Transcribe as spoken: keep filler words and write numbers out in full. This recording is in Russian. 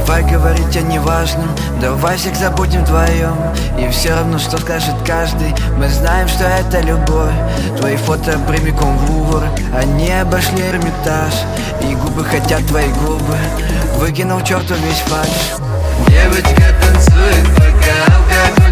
Давай говорить о неважном, давай всех забудем вдвоем. И все равно, что скажет каждый, мы знаем, что это любовь. Твои фото прямиком в Лувр, они обошли Эрмитаж, и губы хотят твои губы, выкинул черту весь фальшь. Девочка танцует, пока алкоголь